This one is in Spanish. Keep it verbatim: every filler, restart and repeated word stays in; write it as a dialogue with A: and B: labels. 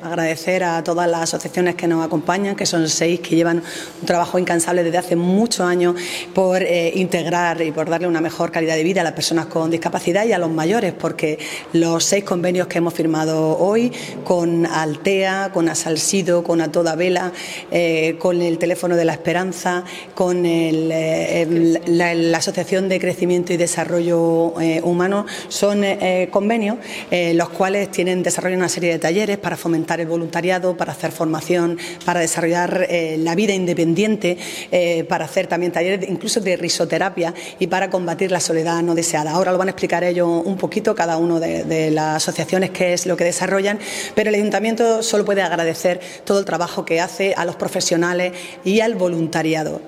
A: agradecer a todas las asociaciones que nos acompañan, que son seis, que llevan un trabajo incansable desde hace muchos años por eh, integrar y por darle una mejor calidad de vida a las personas con discapacidad y a los mayores, porque los seis convenios que hemos firmado hoy con Altea, con Asalsido, con A Toda Vela, eh, con el Teléfono de la Esperanza, con el, eh, la, la Asociación de Crecimiento y Desarrollo eh, Humano, son eh, convenios eh, los cuales tienen desarrollo una serie de talleres para fomentar el voluntariado, para hacer formación, para desarrollar eh, la vida independiente, eh, para hacer también talleres incluso de risoterapia y para combatir la soledad no deseada. Ahora lo van a explicar ellos un poquito, cada uno de, de las asociaciones, qué es lo que desarrollan, pero el Ayuntamiento solo puede agradecer todo el trabajo que hace a los profesionales y al voluntariado.